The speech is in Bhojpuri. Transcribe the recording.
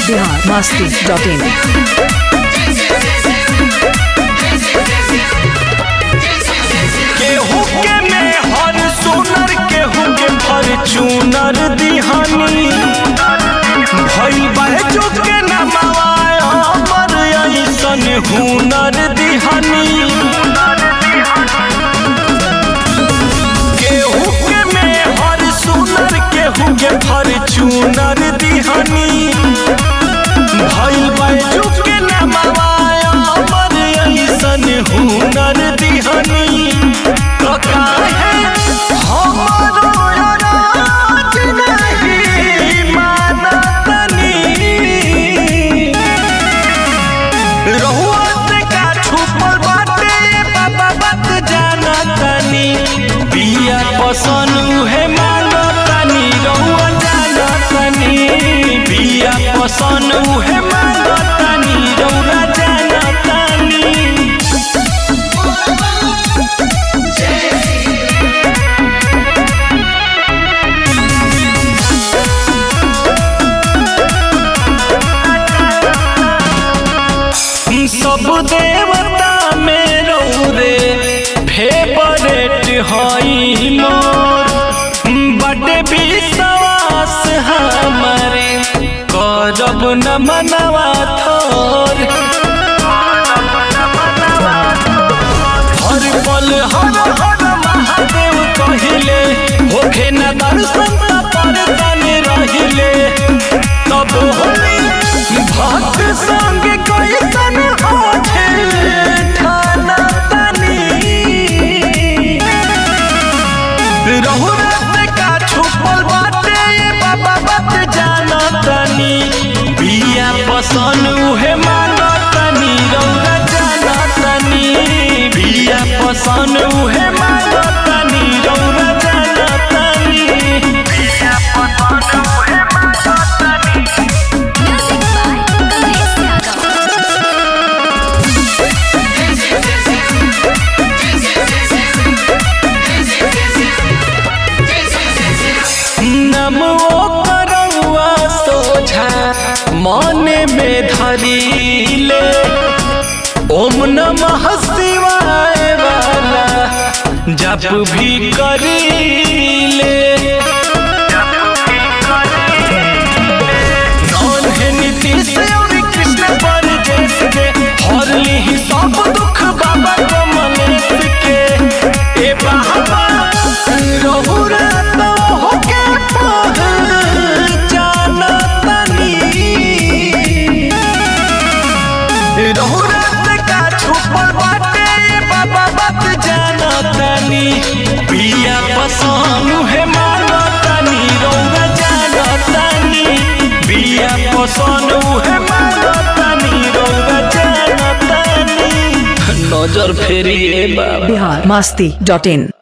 biharmasti.in केहू के में हर सोनर केहू के फॉर्च्यूनर दिहानी भइल बाजू के नमवा अमर ऐसन हुनर दिहानी केहू के में हर सोनर केहू के फॉर्च्यूनर दिहानी भइल बाजू के नमवा अमर ऐसन हुनर दिहानी पसंद है मानो तनी रहुआ जाना तनी बिया पसंद है मानो तनी रहुआ जाना तनी सब देवता में रे फेवरेट हई मोर बड़े विश्वास हमारे करब न मनवा थोर हर पल हर हर महादेव कहिले होखे न दर्शन पर तने रहिले तब होली भक्त संग कैसन होखे ठाना तनी रहु रात का छुपल बाटे बाबा बात जाना तनी बिया पसंद उहे माना तनी रौरा जाना तनी बिया पसंद उहे माना तनी रौरा जाना तनी बिया पसंद उहे माना तनी मन में धरीले ओम नमः शिवाय वाला जप भी करीले नौन है नीतीश और कृष्ण पर जैसे हर ली सब दुख बाबा कमलेश के ए बाबा रहु रात होके पहचाना रहु रात का छुपल बाटे बाबा बात जाना तनी बिया पसंद है माना तनी रौरा जाना तनी बिया पसंद है माना तनी रौरा जाना तनी नजर फेरिए बाबा biharmasti.in